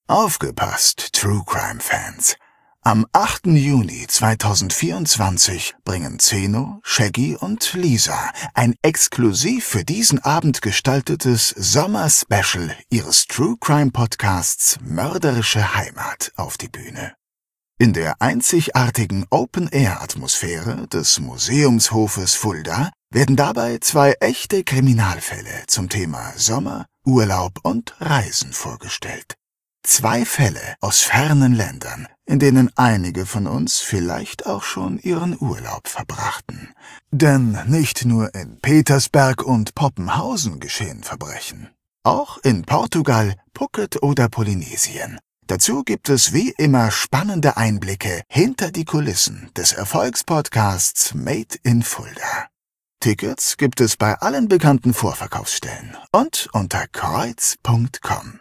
Aufgepasst, True Crime Fans! Am 8. Juni 2024 bringen Zeno, Shaggy und Lisa ein exklusiv für diesen Abend gestaltetes Sommer-Special ihres True Crime Podcasts Mörderische Heimat auf die Bühne. In der einzigartigen Open-Air-Atmosphäre des Museumshofes Fulda werden dabei 2 echte Kriminalfälle zum Thema Sommer, Urlaub und Reisen vorgestellt. 2 Fälle aus fernen Ländern, in denen einige von uns vielleicht auch schon ihren Urlaub verbrachten. Denn nicht nur in Petersberg und Poppenhausen geschehen Verbrechen. Auch in Portugal, Phuket oder Polynesien. Dazu gibt es wie immer spannende Einblicke hinter die Kulissen des Erfolgspodcasts Made in Fulda. Tickets gibt es bei allen bekannten Vorverkaufsstellen und unter kreuz.com.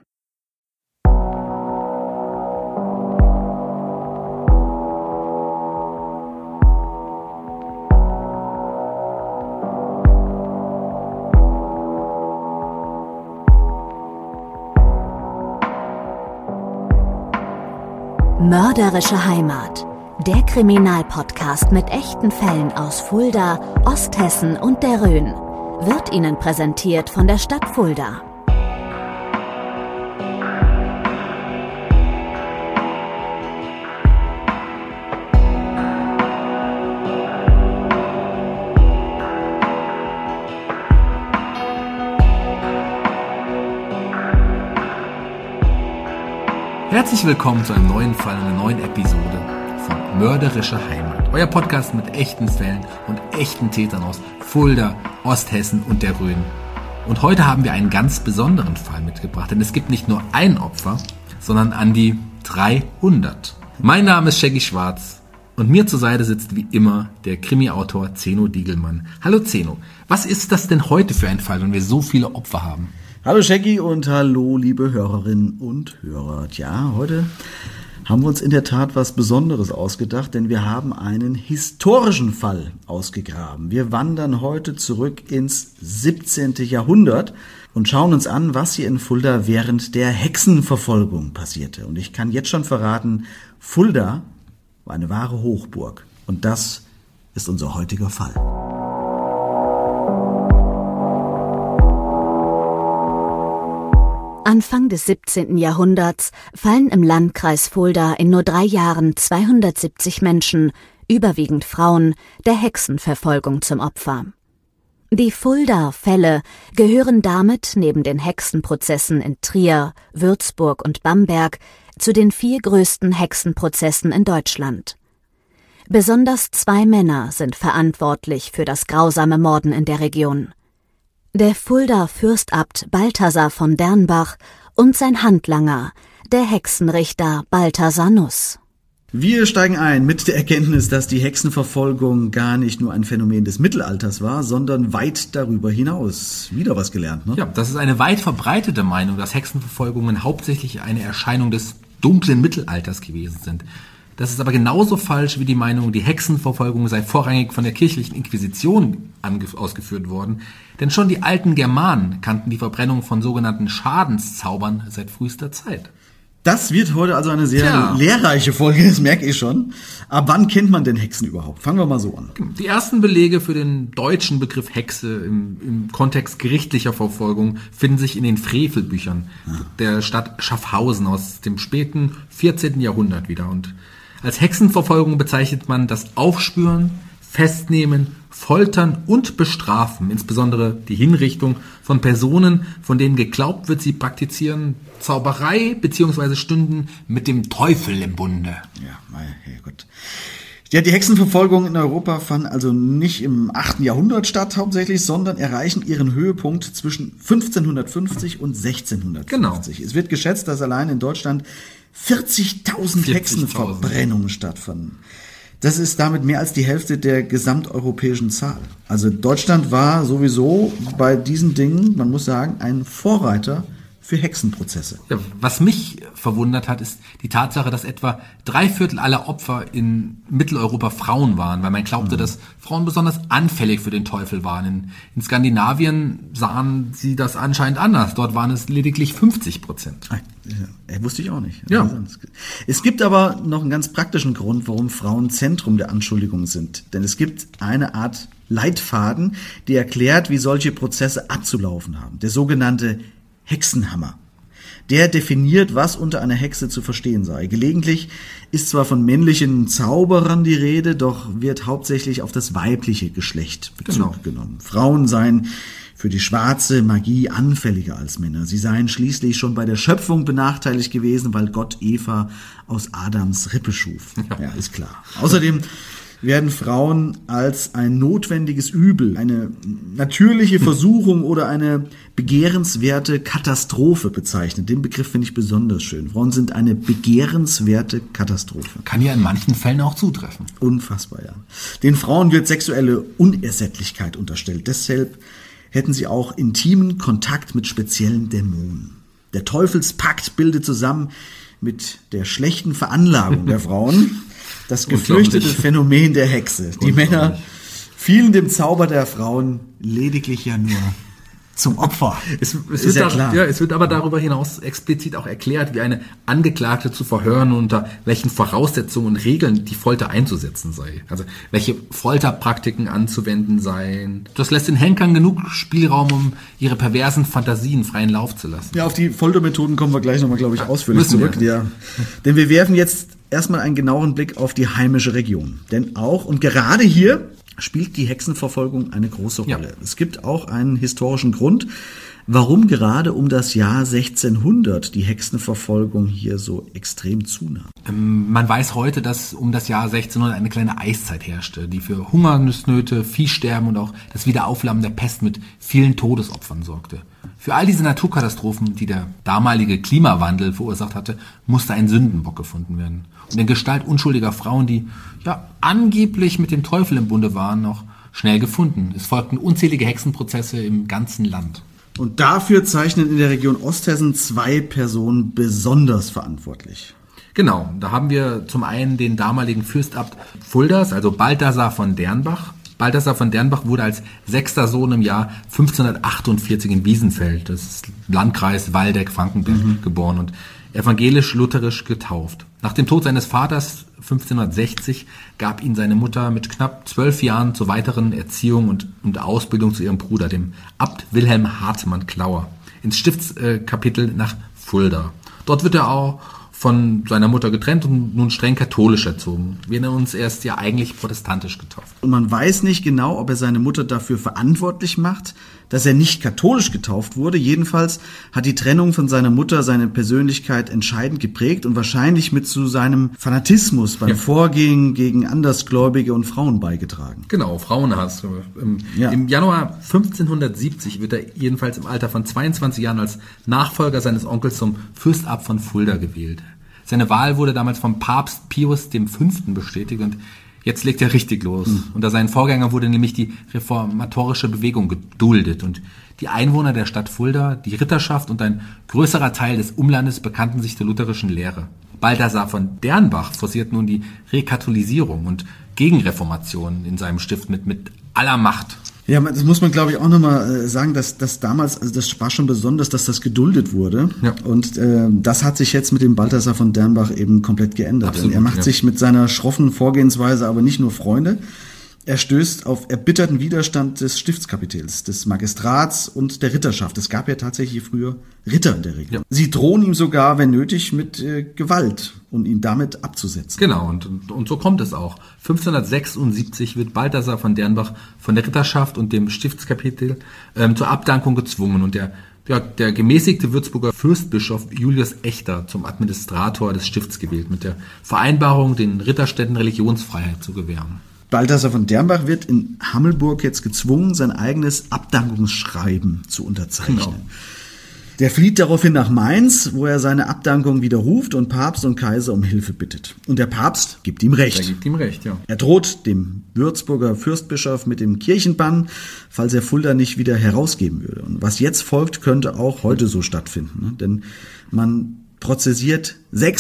Mörderische Heimat, der Kriminalpodcast mit echten Fällen aus Fulda, Osthessen und der Rhön, wird Ihnen präsentiert von der Stadt Fulda. Herzlich willkommen zu einem neuen Fall, einer neuen Episode von Mörderische Heimat. Euer Podcast mit echten Fällen und echten Tätern aus Fulda, Osthessen und der Rhön. Und heute haben wir einen ganz besonderen Fall mitgebracht, denn es gibt nicht nur ein Opfer, sondern an die 300. Mein Name ist Shaggy Schwarz und mir zur Seite sitzt wie immer der Krimi-Autor Zeno Diegelmann. Hallo Zeno, was ist das denn heute für ein Fall, wenn wir so viele Opfer haben? Hallo Shaggy und hallo liebe Hörerinnen und Hörer. Tja, heute haben wir uns in der Tat was Besonderes ausgedacht, denn wir haben einen historischen Fall ausgegraben. Wir wandern heute zurück ins 17. Jahrhundert und schauen uns an, was hier in Fulda während der Hexenverfolgung passierte. Und ich kann jetzt schon verraten, Fulda war eine wahre Hochburg. Und das ist unser heutiger Fall. Anfang des 17. Jahrhunderts fallen im Landkreis Fulda in nur 3 Jahren 270 Menschen, überwiegend Frauen, der Hexenverfolgung zum Opfer. Die Fulda-Fälle gehören damit neben den Hexenprozessen in Trier, Würzburg und Bamberg zu den 4 größten Hexenprozessen in Deutschland. Besonders 2 Männer sind verantwortlich für das grausame Morden in der Region. Der Fulda Fürstabt Balthasar von Dernbach und sein Handlanger, der Hexenrichter Balthasar Nuss. Wir steigen ein mit der Erkenntnis, dass die Hexenverfolgung gar nicht nur ein Phänomen des Mittelalters war, sondern weit darüber hinaus. Wieder was gelernt, ne? Ja, das ist eine weit verbreitete Meinung, dass Hexenverfolgungen hauptsächlich eine Erscheinung des dunklen Mittelalters gewesen sind. Das ist aber genauso falsch wie die Meinung, die Hexenverfolgung sei vorrangig von der kirchlichen Inquisition ausgeführt worden. Denn schon die alten Germanen kannten die Verbrennung von sogenannten Schadenszaubern seit frühester Zeit. Das wird heute also eine sehr lehrreiche Folge, das merke ich schon. Aber wann kennt man denn Hexen überhaupt? Fangen wir mal so an. Die ersten Belege für den deutschen Begriff Hexe im Kontext gerichtlicher Verfolgung finden sich in den Frevelbüchern der Stadt Schaffhausen aus dem späten 14. Jahrhundert wieder. Und als Hexenverfolgung bezeichnet man das Aufspüren, Festnehmen, Foltern und Bestrafen, insbesondere die Hinrichtung von Personen, von denen geglaubt wird, sie praktizieren Zauberei bzw. stünden mit dem Teufel im Bunde. Ja, mein Herrgott. Ja, die Hexenverfolgung in Europa fand also nicht im 8. Jahrhundert statt hauptsächlich, sondern erreichen ihren Höhepunkt zwischen 1550 und 1650. Genau. Es wird geschätzt, dass allein in Deutschland 40.000 Hexenverbrennungen stattfanden. Das ist damit mehr als die Hälfte der gesamteuropäischen Zahl. Also Deutschland war sowieso bei diesen Dingen, man muss sagen, ein Vorreiter für Hexenprozesse. Ja, was mich verwundert hat, ist die Tatsache, dass etwa 3/4 aller Opfer in Mitteleuropa Frauen waren, weil man glaubte, dass Frauen besonders anfällig für den Teufel waren. In Skandinavien sahen sie das anscheinend anders. Dort waren es lediglich 50%. Wusste ich auch nicht. Ja. Es gibt aber noch einen ganz praktischen Grund, warum Frauen Zentrum der Anschuldigungen sind. Denn es gibt eine Art Leitfaden, die erklärt, wie solche Prozesse abzulaufen haben. Der sogenannte Hexenhammer. Der definiert, was unter einer Hexe zu verstehen sei. Gelegentlich ist zwar von männlichen Zauberern die Rede, doch wird hauptsächlich auf das weibliche Geschlecht Bezug genommen. Frauen seien für die schwarze Magie anfälliger als Männer. Sie seien schließlich schon bei der Schöpfung benachteiligt gewesen, weil Gott Eva aus Adams Rippe schuf. Ja, ist klar. Außerdem werden Frauen als ein notwendiges Übel, eine natürliche Versuchung oder eine begehrenswerte Katastrophe bezeichnet. Den Begriff finde ich besonders schön. Frauen sind eine begehrenswerte Katastrophe. Kann ja in manchen Fällen auch zutreffen. Unfassbar, ja. Den Frauen wird sexuelle Unersättlichkeit unterstellt. Deshalb hätten sie auch intimen Kontakt mit speziellen Dämonen. Der Teufelspakt bildet zusammen mit der schlechten Veranlagung der Frauen das gefürchtete Phänomen der Hexe. Die Männer fielen dem Zauber der Frauen lediglich ja nur zum Opfer. Es wird aber darüber hinaus explizit auch erklärt, wie eine Angeklagte zu verhören und unter welchen Voraussetzungen und Regeln die Folter einzusetzen sei. Also welche Folterpraktiken anzuwenden seien. Das lässt den Henkern genug Spielraum, um ihre perversen Fantasien freien Lauf zu lassen. Ja, auf die Foltermethoden kommen wir gleich nochmal, glaube ich, ausführlich zurück. Ja. Denn wir werfen jetzt erstmal einen genaueren Blick auf die heimische Region. Denn auch und gerade hier spielt die Hexenverfolgung eine große Rolle. Ja. Es gibt auch einen historischen Grund, warum gerade um das Jahr 1600 die Hexenverfolgung hier so extrem zunahm. Man weiß heute, dass um das Jahr 1600 eine kleine Eiszeit herrschte, die für Hungersnöte, Viehsterben und auch das Wiederauflammen der Pest mit vielen Todesopfern sorgte. Für all diese Naturkatastrophen, die der damalige Klimawandel verursacht hatte, musste ein Sündenbock gefunden werden. Und in Gestalt unschuldiger Frauen, die angeblich mit dem Teufel im Bunde waren, noch schnell gefunden. Es folgten unzählige Hexenprozesse im ganzen Land. Und dafür zeichnen in der Region Osthessen 2 Personen besonders verantwortlich. Genau, da haben wir zum einen den damaligen Fürstabt Fulders, also Balthasar von Dernbach. Balthasar von Dernbach wurde als 6. Sohn im Jahr 1548 in Wiesenfeld, das ist Landkreis Waldeck-Frankenberg, geboren und evangelisch-lutherisch getauft. Nach dem Tod seines Vaters 1560 gab ihn seine Mutter mit knapp 12 Jahren zur weiteren Erziehung und Ausbildung zu ihrem Bruder, dem Abt Wilhelm Hartmann Klauer, ins Stiftskapitel nach Fulda. Dort wird er auch von seiner Mutter getrennt und nun streng katholisch erzogen. Wir nennen uns erst eigentlich protestantisch getauft. Und man weiß nicht genau, ob er seine Mutter dafür verantwortlich macht, dass er nicht katholisch getauft wurde. Jedenfalls hat die Trennung von seiner Mutter seine Persönlichkeit entscheidend geprägt und wahrscheinlich mit zu seinem Fanatismus beim Vorgehen gegen Andersgläubige und Frauen beigetragen. Genau, Frauenhass. Im Januar 1570 wird er jedenfalls im Alter von 22 Jahren als Nachfolger seines Onkels zum Fürstabt von Fulda gewählt. Seine Wahl wurde damals vom Papst Pius V. bestätigt und jetzt legt er richtig los. Unter seinen Vorgängern wurde nämlich die reformatorische Bewegung geduldet und die Einwohner der Stadt Fulda, die Ritterschaft und ein größerer Teil des Umlandes bekannten sich der lutherischen Lehre. Balthasar von Dernbach forciert nun die Rekatholisierung und Gegenreformation in seinem Stift mit aller Macht. Ja, das muss man, glaube ich, auch nochmal sagen, dass das damals, also das war schon besonders, dass das geduldet wurde. Ja. Und das hat sich jetzt mit dem Balthasar von Dernbach eben komplett geändert. Absolut, er macht sich mit seiner schroffen Vorgehensweise aber nicht nur Freunde. Er stößt auf erbitterten Widerstand des Stiftskapitels, des Magistrats und der Ritterschaft. Es gab ja tatsächlich früher Ritter in der Region. Ja. Sie drohen ihm sogar, wenn nötig, mit Gewalt und ihn damit abzusetzen. Genau, und so kommt es auch. 1576 wird Balthasar von Dernbach von der Ritterschaft und dem Stiftskapitel zur Abdankung gezwungen und der gemäßigte Würzburger Fürstbischof Julius Echter zum Administrator des Stifts gewählt, mit der Vereinbarung, den Ritterständen Religionsfreiheit zu gewähren. Balthasar von Dernbach wird in Hammelburg jetzt gezwungen, sein eigenes Abdankungsschreiben zu unterzeichnen. Genau. Der flieht daraufhin nach Mainz, wo er seine Abdankung widerruft und Papst und Kaiser um Hilfe bittet. Und der Papst gibt ihm Recht. Er gibt ihm Recht, ja. Er droht dem Würzburger Fürstbischof mit dem Kirchenbann, falls er Fulda nicht wieder herausgeben würde. Und was jetzt folgt, könnte auch heute so stattfinden. Ne? Denn man prozessiert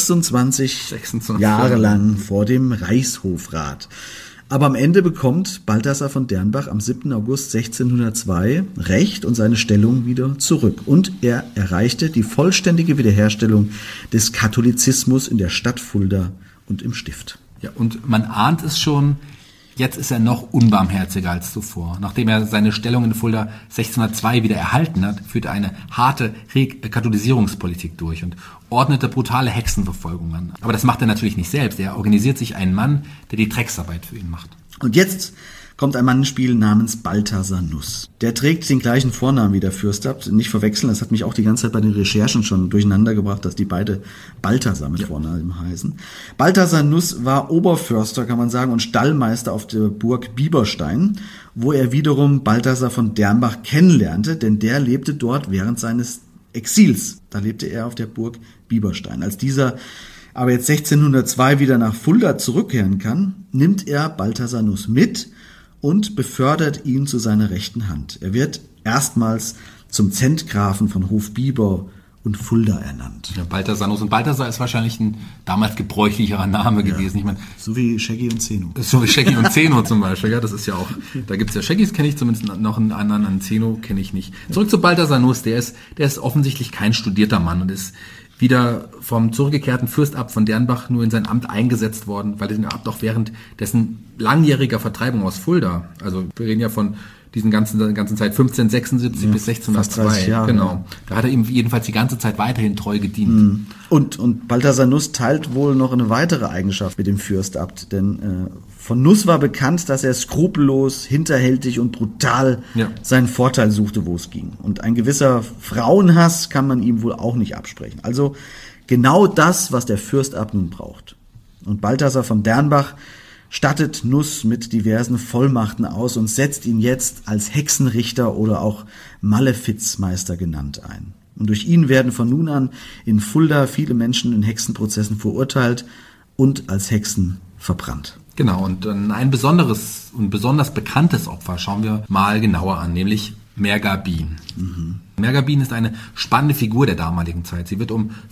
26 Jahre lang vor dem Reichshofrat. Aber am Ende bekommt Balthasar von Dernbach am 7. August 1602 Recht und seine Stellung wieder zurück. Und er erreichte die vollständige Wiederherstellung des Katholizismus in der Stadt Fulda und im Stift. Ja, und man ahnt es schon, jetzt ist er noch unbarmherziger als zuvor. Nachdem er seine Stellung in Fulda 1602 wieder erhalten hat, führte er eine harte Katholisierungspolitik durch und ordnete brutale Hexenverfolgung an. Aber das macht er natürlich nicht selbst. Er organisiert sich einen Mann, der die Drecksarbeit für ihn macht. Und jetzt kommt ein Mann ins Spiel namens Balthasar Nuss. Der trägt den gleichen Vornamen wie der Fürstabt. Nicht verwechseln, das hat mich auch die ganze Zeit bei den Recherchen schon durcheinander gebracht, dass die beide Balthasar mit Vornamen heißen. Balthasar Nuss war Oberförster, kann man sagen, und Stallmeister auf der Burg Bieberstein, wo er wiederum Balthasar von Dernbach kennenlernte, denn der lebte dort während seines Exils. Da lebte er auf der Burg Bieberstein. Als dieser aber jetzt 1602 wieder nach Fulda zurückkehren kann, nimmt er Balthasar Nuss mit und befördert ihn zu seiner rechten Hand. Er wird erstmals zum Zentgrafen von Hofbieber und Fulda ernannt. Ja, Balthasar Nuss. Und Balthasar ist wahrscheinlich ein damals gebräuchlicherer Name gewesen. Ich meine, so wie Shaggy und Zeno. So wie Shaggy und Zeno zum Beispiel. Ja, das ist ja auch, da gibt's ja Shaggys, kenne ich zumindest, noch einen anderen, einen Zeno kenne ich nicht. Zurück zu Balthasar Nuss. Der ist offensichtlich kein studierter Mann und ist wieder vom zurückgekehrten Fürstabt von Dernbach nur in sein Amt eingesetzt worden, weil er den Abt auch während dessen langjähriger Vertreibung aus Fulda, also wir reden ja von diesen ganzen Zeit 1576 bis 1602, Jahre, genau. Da hat er ihm jedenfalls die ganze Zeit weiterhin treu gedient. Und Balthasar Nuss teilt wohl noch eine weitere Eigenschaft mit dem Fürstabt, denn von Nuss war bekannt, dass er skrupellos, hinterhältig und brutal seinen Vorteil suchte, wo es ging. Und ein gewisser Frauenhass kann man ihm wohl auch nicht absprechen. Also genau das, was der Fürstabt nun braucht. Und Balthasar von Dernbach stattet Nuss mit diversen Vollmachten aus und setzt ihn jetzt als Hexenrichter oder auch Malefizmeister genannt ein. Und durch ihn werden von nun an in Fulda viele Menschen in Hexenprozessen verurteilt und als Hexen verbrannt. Genau, und ein besonderes und besonders bekanntes Opfer schauen wir mal genauer an, nämlich Mergabin. Mergabin ist eine spannende Figur der damaligen Zeit. Sie wird um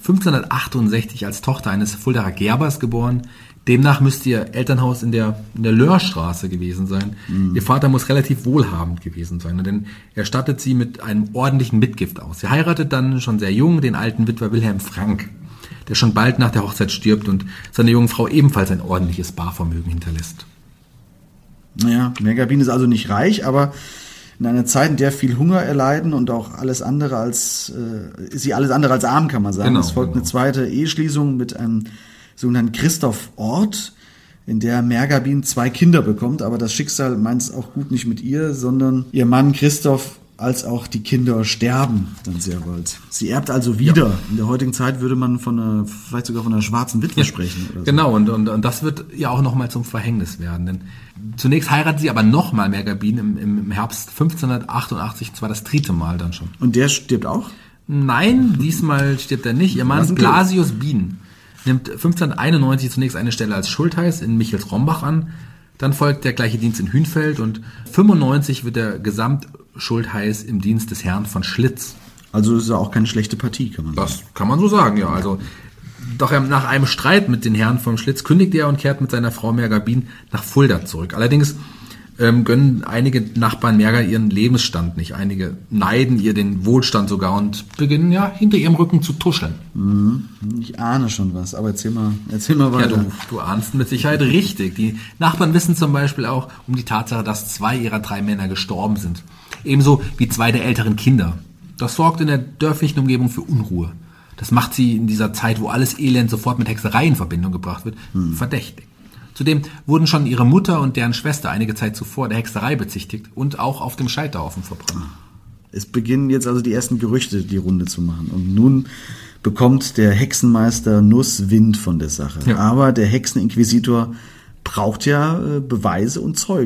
1568 als Tochter eines Fuldaer Gerbers geboren. Demnach müsste ihr Elternhaus in der Löhrstraße gewesen sein. Ihr Vater muss relativ wohlhabend gewesen sein, denn er stattet sie mit einem ordentlichen Mitgift aus. Sie heiratet dann schon sehr jung den alten Witwer Wilhelm Frank, der schon bald nach der Hochzeit stirbt und seiner jungen Frau ebenfalls ein ordentliches Barvermögen hinterlässt. Naja, Mergabin ist also nicht reich, aber in einer Zeit, in der viel Hunger erleiden und auch alles andere als arm, kann man sagen. Es folgt eine zweite Eheschließung mit einem sogenannten Christoph Ort, in der Mergabin 2 Kinder bekommt, aber das Schicksal meint es auch gut nicht mit ihr, sondern ihr Mann Christoph als auch die Kinder sterben dann sehr bald. Sie erbt also wieder. Ja. In der heutigen Zeit würde man vielleicht sogar von einer schwarzen Witwe sprechen. Oder so. Genau, und das wird ja auch nochmal zum Verhängnis werden. Denn zunächst heiratet sie aber nochmal Mergabin im Herbst 1588, zwar das 3. Mal dann schon. Und der stirbt auch? Nein, diesmal stirbt er nicht. Ihr Mann Blasius Bien nimmt 1591 zunächst eine Stelle als Schultheiß in Michels-Rombach an. Dann folgt der gleiche Dienst in Hünfeld und 95 wird der Gesamtschultheiß im Dienst des Herrn von Schlitz. Also ist ja auch keine schlechte Partie, kann man sagen. Das kann man so sagen, ja. Also doch nach einem Streit mit den Herren von Schlitz kündigt er und kehrt mit seiner Frau Mergabin nach Fulda zurück. Allerdings gönnen einige Nachbarn Merger ihren Lebensstand nicht. Einige neiden ihr den Wohlstand sogar und beginnen ja hinter ihrem Rücken zu tuscheln. Ich ahne schon was, aber erzähl mal weiter. Ja, du ahnst mit Sicherheit richtig. Die Nachbarn wissen zum Beispiel auch um die Tatsache, dass 2 ihrer 3 Männer gestorben sind. Ebenso wie 2 der älteren Kinder. Das sorgt in der dörflichen Umgebung für Unruhe. Das macht sie in dieser Zeit, wo alles Elend sofort mit Hexerei in Verbindung gebracht wird, verdächtig. Zudem wurden schon ihre Mutter und deren Schwester einige Zeit zuvor der Hexerei bezichtigt und auch auf dem Scheiterhaufen verbrannt. Es beginnen jetzt also die ersten Gerüchte die Runde zu machen. Und nun bekommt der Hexenmeister Nuss Wind von der Sache. Ja. Aber der Hexeninquisitor braucht ja Beweise und Zeugen.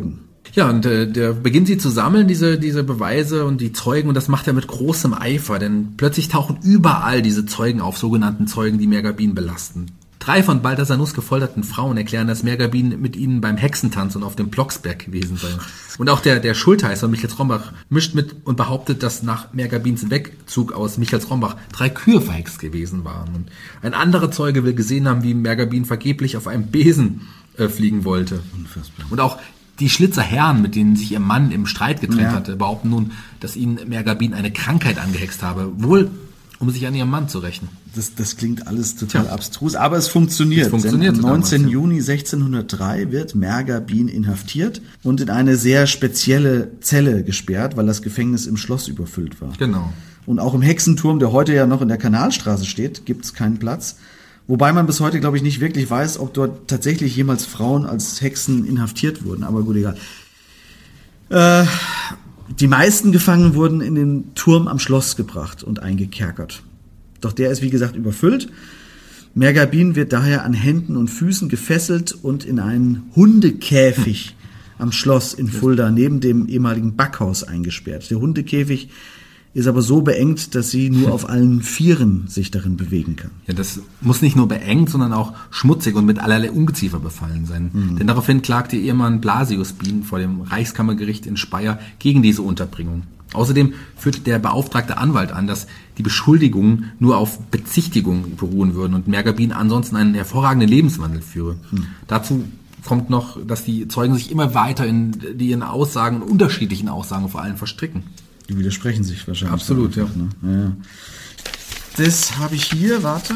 Ja, und der beginnt sie zu sammeln, diese Beweise und die Zeugen, und das macht er mit großem Eifer, denn plötzlich tauchen überall diese Zeugen auf, sogenannten Zeugen, die Mergabin belasten. 3 von Balthasar Nuss gefolterten Frauen erklären, dass Mergabin mit ihnen beim Hexentanz und auf dem Blocksberg gewesen sei. Und auch der Schultheißer Michels-Rombach mischt mit und behauptet, dass nach Mergabins Wegzug aus Michels-Rombach 3 Kühe verhext gewesen waren. Und ein anderer Zeuge will gesehen haben, wie Mergabin vergeblich auf einem Besen fliegen wollte. Unfassbar. Und auch die Schlitzer Herren, mit denen sich ihr Mann im Streit getrennt hatte, behaupten nun, dass ihnen Mergabin eine Krankheit angehext habe, wohl um sich an ihrem Mann zu rächen. Das klingt alles total abstrus, aber es funktioniert. Am 19. Juni 1603 wird Mergabin inhaftiert und in eine sehr spezielle Zelle gesperrt, weil das Gefängnis im Schloss überfüllt war. Genau. Und auch im Hexenturm, der heute ja noch in der Kanalstraße steht, gibt es keinen Platz. Wobei man bis heute, glaube ich, nicht wirklich weiß, ob dort tatsächlich jemals Frauen als Hexen inhaftiert wurden. Aber gut, egal. Die meisten Gefangenen wurden in den Turm am Schloss gebracht und eingekerkert. Doch der ist, wie gesagt, überfüllt. Mergabin wird daher an Händen und Füßen gefesselt und in einen Hundekäfig am Schloss in Fulda neben dem ehemaligen Backhaus eingesperrt. Der Hundekäfig ist aber so beengt, dass sie nur auf allen Vieren sich darin bewegen kann. Ja, das muss nicht nur beengt, sondern auch schmutzig und mit allerlei Ungeziefer befallen sein. Denn daraufhin klagte ihr Ehemann Blasius Bien vor dem Reichskammergericht in Speyer gegen diese Unterbringung. Außerdem führte der beauftragte Anwalt an, dass die Beschuldigungen nur auf Bezichtigung beruhen würden und Mergabin ansonsten einen hervorragenden Lebenswandel führe. Dazu kommt noch, dass die Zeugen sich immer weiter in ihren Aussagen, unterschiedlichen Aussagen vor allem verstricken. Die widersprechen sich wahrscheinlich. Absolut, ja. Ja. Das habe ich hier, warte.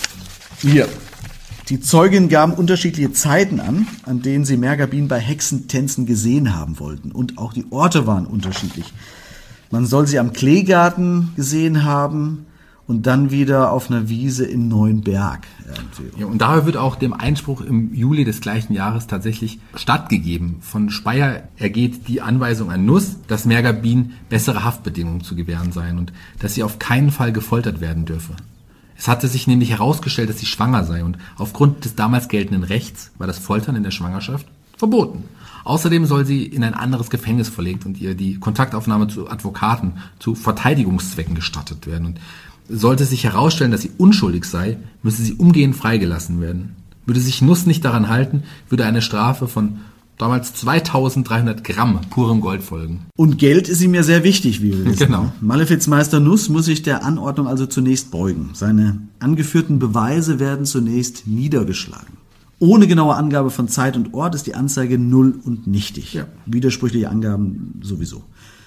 Hier. Die Zeugen gaben unterschiedliche Zeiten an denen sie Mergabin bei Hexentänzen gesehen haben wollten. Und auch die Orte waren unterschiedlich. Man soll sie am Kleegarten gesehen haben und dann wieder auf einer Wiese in Neuenberg. Ja, und daher wird auch dem Einspruch im Juli des gleichen Jahres tatsächlich stattgegeben. Von Speyer ergeht die Anweisung an Nuss, dass Mergabin bessere Haftbedingungen zu gewähren seien und dass sie auf keinen Fall gefoltert werden dürfe. Es hatte sich nämlich herausgestellt, dass sie schwanger sei und aufgrund des damals geltenden Rechts war das Foltern in der Schwangerschaft verboten. Außerdem soll sie in ein anderes Gefängnis verlegt und ihr die Kontaktaufnahme zu Advokaten zu Verteidigungszwecken gestattet werden. Und sollte sich herausstellen, dass sie unschuldig sei, müsse sie umgehend freigelassen werden. Würde sich Nuss nicht daran halten, würde eine Strafe von damals 2300 Gramm purem Gold folgen. Und Geld ist ihm ja sehr wichtig, wie wir wissen. Genau. Malefizmeister Nuss muss sich der Anordnung also zunächst beugen. Seine angeführten Beweise werden zunächst niedergeschlagen. Ohne genaue Angabe von Zeit und Ort ist die Anzeige null und nichtig. Ja. Widersprüchliche Angaben sowieso.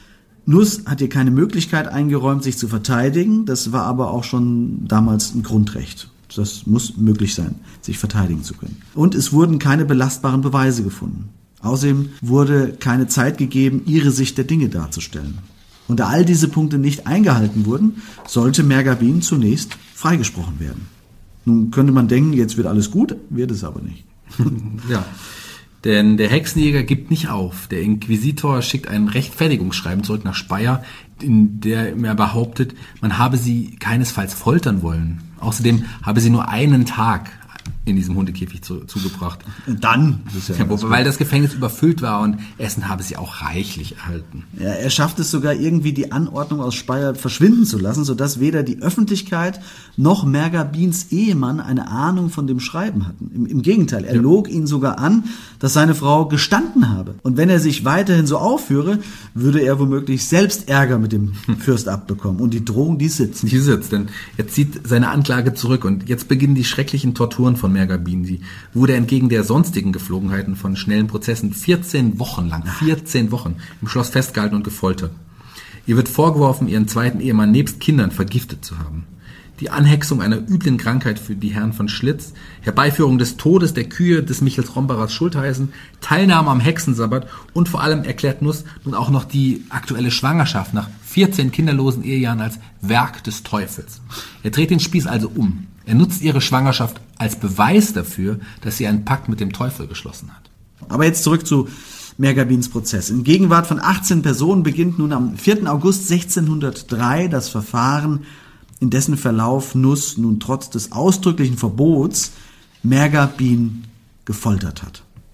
Nuss hat hier keine Möglichkeit eingeräumt, sich zu verteidigen. Das war aber auch schon damals ein Grundrecht. Das muss möglich sein, sich verteidigen zu können. Und es wurden keine belastbaren Beweise gefunden. Außerdem wurde keine Zeit gegeben, ihre Sicht der Dinge darzustellen. Und da all diese Punkte nicht eingehalten wurden, sollte Mergabin zunächst freigesprochen werden. Nun könnte man denken, jetzt wird alles gut, wird es aber nicht. Ja. Denn der Hexenjäger gibt nicht auf. Der Inquisitor schickt ein Rechtfertigungsschreiben zurück nach Speyer, in dem er behauptet, man habe sie keinesfalls foltern wollen. Außerdem habe sie nur einen Tag in diesem Hundekäfig zugebracht. Und dann? Weil das Gefängnis überfüllt war und Essen habe sie auch reichlich erhalten. Ja, er schafft es sogar irgendwie, die Anordnung aus Speyer verschwinden zu lassen, sodass weder die Öffentlichkeit noch Mergabins Ehemann eine Ahnung von dem Schreiben hatten. Im Gegenteil, er log ihn sogar an, dass seine Frau gestanden habe. Und wenn er sich weiterhin so aufführe, würde er womöglich selbst Ärger mit dem Fürst abbekommen. Und die Drohung, die sitzt. Die sitzt, denn er zieht seine Anklage zurück und jetzt beginnen die schrecklichen Torturen von Mergabin. Sie wurde entgegen der sonstigen Geflogenheiten von schnellen Prozessen 14 Wochen lang im Schloss festgehalten und gefoltert. Ihr wird vorgeworfen, ihren zweiten Ehemann nebst Kindern vergiftet zu haben. Die Anhexung einer üblen Krankheit für die Herren von Schlitz, Herbeiführung des Todes der Kühe des Michels-Rombachers Schultheißen, Teilnahme am Hexensabbat und vor allem erklärt Nuss nun auch noch die aktuelle Schwangerschaft nach 14 kinderlosen Ehejahren als Werk des Teufels. Er dreht den Spieß also um. Er nutzt ihre Schwangerschaft als Beweis dafür, dass sie einen Pakt mit dem Teufel geschlossen hat. Aber jetzt zurück zu Mergabins Prozess. In Gegenwart von 18 Personen beginnt nun am 4. August 1603 das Verfahren, in dessen Verlauf Nuss nun trotz des ausdrücklichen Verbots Mergabin gefoltert hat.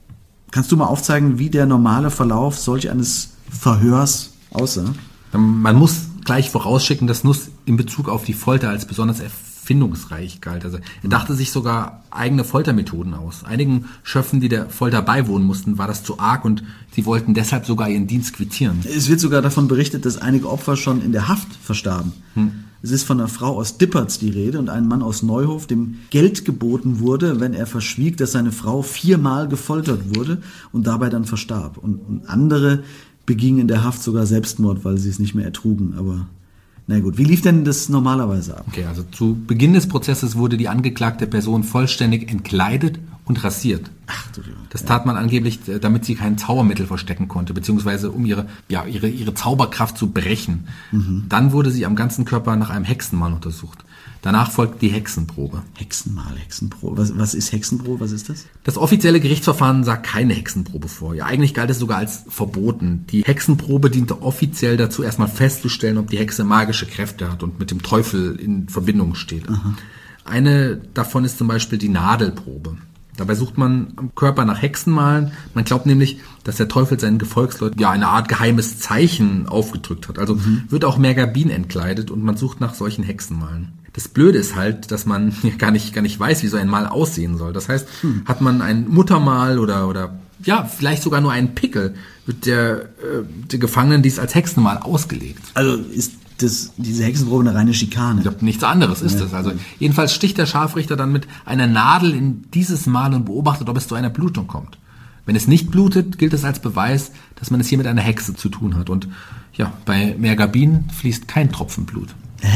Kannst du mal aufzeigen, wie der normale Verlauf solch eines Verhörs aussah? Man muss gleich vorausschicken, dass Nuss in Bezug auf die Folter als besonders erfindungsreich galt. Also er dachte sich sogar eigene Foltermethoden aus. Einigen Schöffen, die der Folter beiwohnen mussten, war das zu arg und sie wollten deshalb sogar ihren Dienst quittieren. Es wird sogar davon berichtet, dass einige Opfer schon in der Haft verstarben. Es ist von einer Frau aus Dippertz die Rede und einem Mann aus Neuhof, dem Geld geboten wurde, wenn er verschwieg, dass seine Frau 4-mal gefoltert wurde und dabei dann verstarb. Und andere begingen in der Haft sogar Selbstmord, weil sie es nicht mehr ertrugen. Aber na gut, wie lief denn das normalerweise ab? Okay, also zu Beginn des Prozesses wurde die angeklagte Person vollständig entkleidet und rasiert. Ach du Lieber. Das tat man angeblich, damit sie kein Zaubermittel verstecken konnte, beziehungsweise um ihre Zauberkraft zu brechen. Dann wurde sie am ganzen Körper nach einem Hexenmal untersucht. Danach folgt die Hexenprobe. Hexenprobe. Was ist Hexenprobe? Was ist das? Das offizielle Gerichtsverfahren sah keine Hexenprobe vor. Ja, eigentlich galt es sogar als verboten. Die Hexenprobe diente offiziell dazu, erstmal festzustellen, ob die Hexe magische Kräfte hat und mit dem Teufel in Verbindung steht. Aha. Eine davon ist zum Beispiel die Nadelprobe. Dabei sucht man am Körper nach Hexenmalen. Man glaubt nämlich, dass der Teufel seinen Gefolgsleuten eine Art geheimes Zeichen aufgedrückt hat. Also wird auch Mergabin entkleidet und man sucht nach solchen Hexenmalen. Das Blöde ist halt, dass man gar nicht weiß, wie so ein Mal aussehen soll. Das heißt, hat man ein Muttermal oder vielleicht sogar nur einen Pickel, wird der Gefangenen dies als Hexenmal ausgelegt. Also ist diese Hexenprobe eine reine Schikane? Ich glaube, nichts anderes ist das. Also jedenfalls sticht der Scharfrichter dann mit einer Nadel in dieses Mal und beobachtet, ob es zu einer Blutung kommt. Wenn es nicht blutet, gilt es als Beweis, dass man es hier mit einer Hexe zu tun hat. Und ja, bei Mergabin fließt kein Tropfen Blut.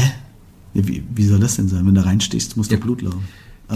Wie soll das denn sein? Wenn du reinstichst, muss da Blut laufen.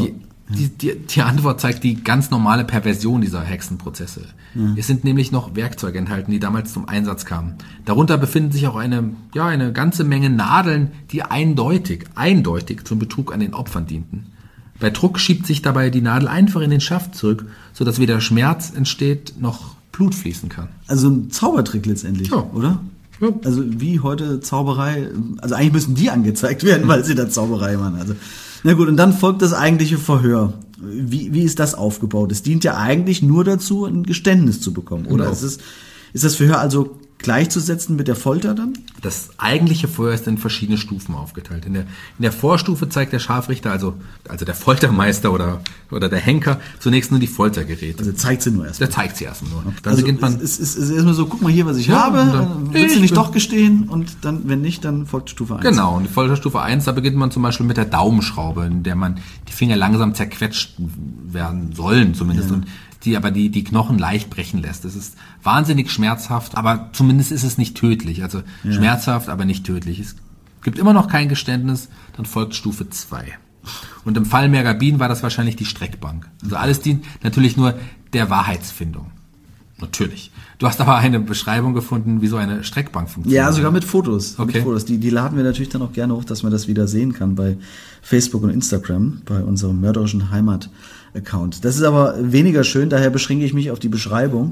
Die Antwort zeigt die ganz normale Perversion dieser Hexenprozesse. Ja. Es sind nämlich noch Werkzeuge enthalten, die damals zum Einsatz kamen. Darunter befinden sich auch eine ganze Menge Nadeln, die eindeutig zum Betrug an den Opfern dienten. Bei Druck schiebt sich dabei die Nadel einfach in den Schaft zurück, sodass weder Schmerz entsteht, noch Blut fließen kann. Also ein Zaubertrick letztendlich, oder? Ja. Also wie heute Zauberei, also eigentlich müssen die angezeigt werden, weil sie da Zauberei machen. Also na gut, und dann folgt das eigentliche Verhör. Wie ist das aufgebaut? Es dient ja eigentlich nur dazu, ein Geständnis zu bekommen, oder? Genau. Ist das Verhör also gleichzusetzen mit der Folter dann? Das eigentliche Verhör ist in verschiedene Stufen aufgeteilt. In der Vorstufe zeigt der Scharfrichter, also der Foltermeister oder der Henker, zunächst nur die Foltergeräte. Also zeigt sie nur erstmal. Der zeigt sie erstmal nur. Dann beginnt man. Es ist erstmal so, guck mal hier, was ich habe. Dann willst du nicht doch gestehen und dann, wenn nicht, dann folgt Stufe 1. Genau, und die Folterstufe 1, da beginnt man zum Beispiel mit der Daumenschraube, in der man die Finger langsam zerquetscht werden sollen zumindest. Ja. Und die Knochen leicht brechen lässt. Es ist wahnsinnig schmerzhaft, aber zumindest ist es nicht tödlich. Also schmerzhaft, aber nicht tödlich. Es gibt immer noch kein Geständnis, dann folgt Stufe 2. Und im Fall Mergabin war das wahrscheinlich die Streckbank. Also alles dient natürlich nur der Wahrheitsfindung. Natürlich. Du hast aber eine Beschreibung gefunden, wie so eine Streckbank funktioniert. Ja, sogar mit Fotos. Okay. Mit Fotos. Die laden wir natürlich dann auch gerne hoch, dass man das wieder sehen kann bei Facebook und Instagram, bei unserem mörderischen Heimat-Account. Das ist aber weniger schön, daher beschränke ich mich auf die Beschreibung.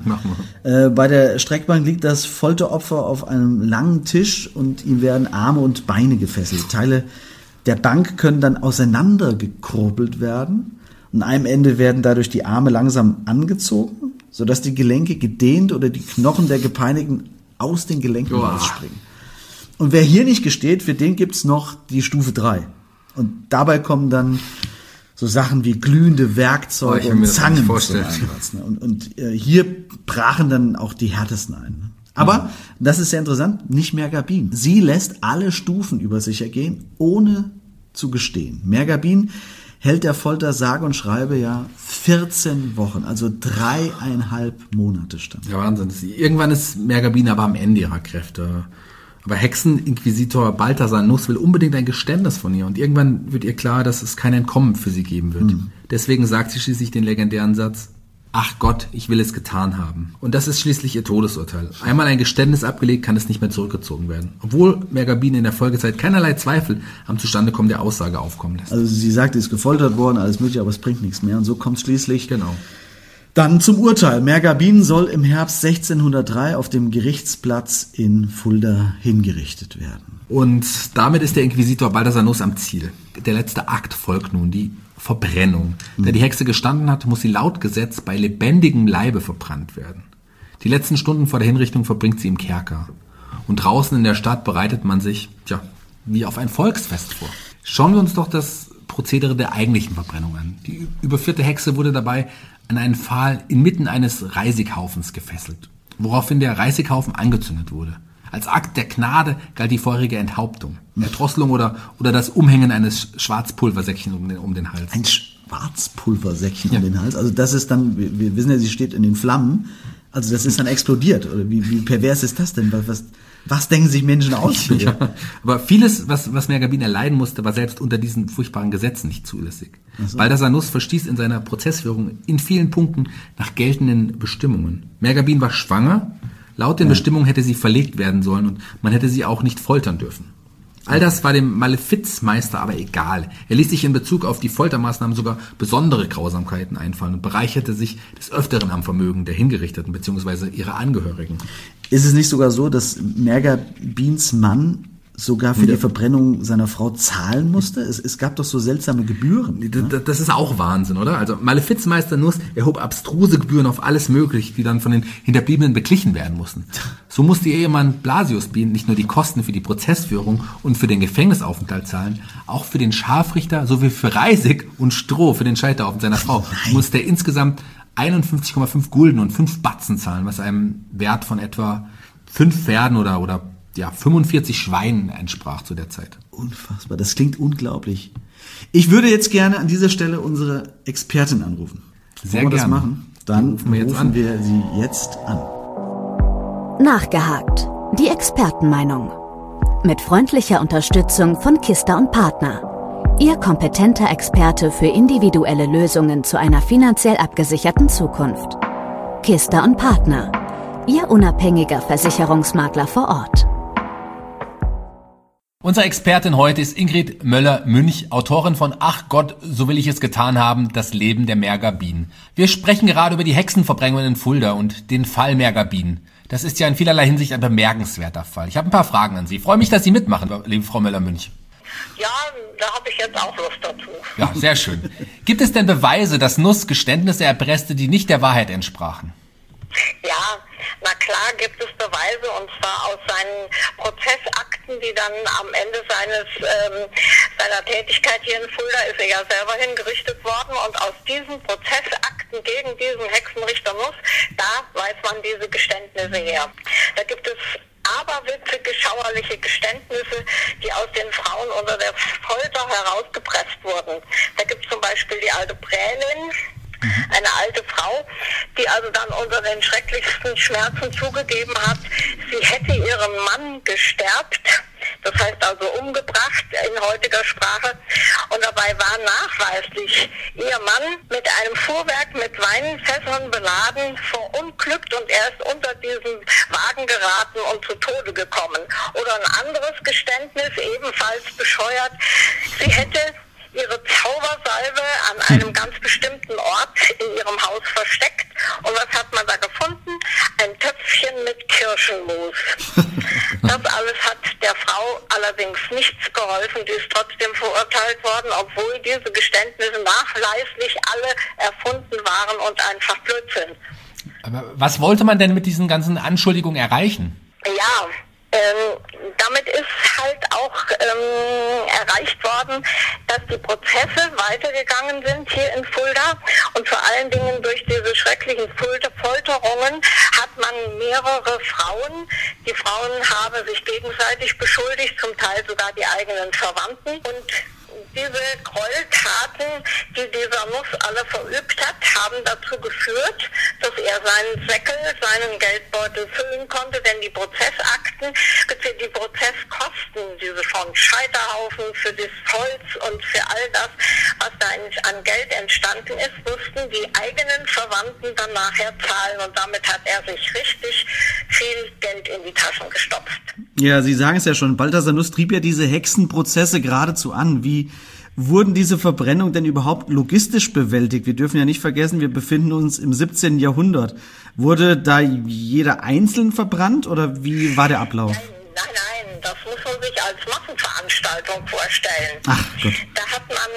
Bei der Streckbank liegt das Folteropfer auf einem langen Tisch und ihm werden Arme und Beine gefesselt. Teile der Bank können dann auseinandergekurbelt werden. An einem Ende werden dadurch die Arme langsam angezogen, sodass die Gelenke gedehnt oder die Knochen der Gepeinigten aus den Gelenken rausspringen. Und wer hier nicht gesteht, für den gibt's noch die Stufe 3. Und dabei kommen dann so Sachen wie glühende Werkzeuge und Zangen zum Einsatz. Und hier brachen dann auch die härtesten ein. Aber, das ist sehr interessant, nicht Mergabin. Sie lässt alle Stufen über sich ergehen, ohne zu gestehen. Mergabin hält der Folter sage und schreibe 14 Wochen, also 3,5 Monate stand. Ja, Wahnsinn. Irgendwann ist Mergabin aber am Ende ihrer Kräfte. Aber Hexeninquisitor Balthasar Nuss will unbedingt ein Geständnis von ihr und irgendwann wird ihr klar, dass es kein Entkommen für sie geben wird. Deswegen sagt sie schließlich den legendären Satz: Ach Gott, ich will es getan haben. Und das ist schließlich ihr Todesurteil. Einmal ein Geständnis abgelegt, kann es nicht mehr zurückgezogen werden. Obwohl Mergabin in der Folgezeit keinerlei Zweifel am Zustandekommen der Aussage aufkommen lässt. Also sie sagt, sie ist gefoltert worden, alles mögliche, aber es bringt nichts mehr. Und so kommt es schließlich Dann zum Urteil. Mergabin soll im Herbst 1603 auf dem Gerichtsplatz in Fulda hingerichtet werden. Und damit ist der Inquisitor Balthasar Nuss am Ziel. Der letzte Akt folgt nun, die Verbrennung. Da die Hexe gestanden hat, muss sie laut Gesetz bei lebendigem Leibe verbrannt werden. Die letzten Stunden vor der Hinrichtung verbringt sie im Kerker. Und draußen in der Stadt bereitet man sich, wie auf ein Volksfest vor. Schauen wir uns doch das Prozedere der eigentlichen Verbrennung an. Die überführte Hexe wurde dabei an einen Pfahl inmitten eines Reisighaufens gefesselt, woraufhin der Reisighaufen angezündet wurde. Als Akt der Gnade galt die vorherige Enthauptung, Erdrosselung oder das Umhängen eines Schwarzpulversäckchen um den Hals. Ein Schwarzpulversäckchen um den Hals? Also das ist dann, wir wissen ja, sie steht in den Flammen, also das ist dann explodiert. Oder wie pervers ist das denn? Was denken sich Menschen aus? Ja, aber vieles, was Mergabin erleiden musste, war selbst unter diesen furchtbaren Gesetzen nicht zulässig. So. Balthasar Nuss verstieß in seiner Prozessführung in vielen Punkten nach geltenden Bestimmungen. Mergabin war schwanger. Laut den Bestimmungen hätte sie verlegt werden sollen und man hätte sie auch nicht foltern dürfen. All das war dem Malefizmeister aber egal. Er ließ sich in Bezug auf die Foltermaßnahmen sogar besondere Grausamkeiten einfallen und bereicherte sich des Öfteren am Vermögen der Hingerichteten bzw. ihrer Angehörigen. Ist es nicht sogar so, dass Mergabins Mann sogar für die Verbrennung seiner Frau zahlen musste? Es gab doch so seltsame Gebühren. Das ist auch Wahnsinn, oder? Also Malefizmeister Nuss erhob abstruse Gebühren auf alles Mögliche, die dann von den Hinterbliebenen beglichen werden mussten. So musste ihr Ehemann Blasius Bien nicht nur die Kosten für die Prozessführung und für den Gefängnisaufenthalt zahlen, auch für den Scharfrichter sowie für Reisig und Stroh für den Scheiterhaufen seiner Frau musste er insgesamt 51,5 Gulden und 5 Batzen zahlen, was einem Wert von etwa 5 Pferden oder 45 Schweinen entsprach zu der Zeit. Unfassbar, das klingt unglaublich. Ich würde jetzt gerne an dieser Stelle unsere Expertin anrufen. Sehr gerne. Das machen? Dann rufen wir sie jetzt an. Nachgehakt. Die Expertenmeinung. Mit freundlicher Unterstützung von Kista & Partner. Ihr kompetenter Experte für individuelle Lösungen zu einer finanziell abgesicherten Zukunft. Kista & Partner. Ihr unabhängiger Versicherungsmakler vor Ort. Unsere Expertin heute ist Ingrid Möller-Münch, Autorin von Ach Gott, so will ich es getan haben, das Leben der Mergabin. Wir sprechen gerade über die Hexenverbrennungen in Fulda und den Fall Mergabin. Das ist ja in vielerlei Hinsicht ein bemerkenswerter Fall. Ich habe ein paar Fragen an Sie. Ich freue mich, dass Sie mitmachen, liebe Frau Möller-Münch. Ja, da habe ich jetzt auch Lust dazu. Ja, sehr schön. Gibt es denn Beweise, dass Nuss Geständnisse erpresste, die nicht der Wahrheit entsprachen? Ja, na klar gibt es Beweise, und zwar aus seinen Prozessakten, die dann am Ende seiner Tätigkeit hier in Fulda ist er ja selber hingerichtet worden, und aus diesen Prozessakten gegen diesen Hexenrichter Nuss, da weiß man diese Geständnisse her. Da gibt es aberwitzige, schauerliche Geständnisse, die aus den Frauen unter der Folter herausgepresst wurden. Da gibt es zum Beispiel die alte Prälin, eine alte Frau, die also dann unter den schrecklichsten Schmerzen zugegeben hat, sie hätte ihren Mann gesterbt, das heißt also umgebracht in heutiger Sprache, und dabei war nachweislich ihr Mann mit einem Fuhrwerk mit Weinfässern beladen verunglückt und er ist unter diesen Wagen geraten und zu Tode gekommen. Oder ein anderes Geständnis, ebenfalls bescheuert, sie hätte ihre Zaubersalbe an einem ganz bestimmten Ort in ihrem Haus versteckt. Und was hat man da gefunden? Ein Töpfchen mit Kirschenmus. Das alles hat der Frau allerdings nichts geholfen. Die ist trotzdem verurteilt worden, obwohl diese Geständnisse nachweislich alle erfunden waren und einfach Blödsinn. Aber was wollte man denn mit diesen ganzen Anschuldigungen erreichen? Ja, damit ist halt auch erreicht worden, dass die Prozesse weitergegangen sind hier in Fulda, und vor allen Dingen durch diese schrecklichen Folterungen hat man mehrere Frauen, die Frauen haben sich gegenseitig beschuldigt, zum Teil sogar die eigenen Verwandten, und diese Gräueltaten, die dieser Nuss alle verübt hat, haben dazu geführt, dass er seinen Säckel, seinen Geldbeutel füllen konnte, denn die Prozessakten, die Prozesskosten, diese von Scheiterhaufen für das Holz und für all das, was da an Geld entstanden ist, mussten die eigenen Verwandten dann nachher zahlen, und damit hat er sich richtig viel Geld in die Taschen gestopft. Ja, Sie sagen es ja schon, Balthasar Nuss trieb ja diese Hexenprozesse geradezu an. Wie wurden diese Verbrennungen denn überhaupt logistisch bewältigt? Wir dürfen ja nicht vergessen, wir befinden uns im 17. Jahrhundert. Wurde da jeder einzeln verbrannt oder wie war der Ablauf? Nein, das muss man sich als Massenveranstaltung vorstellen. Ach Gott. Da hat man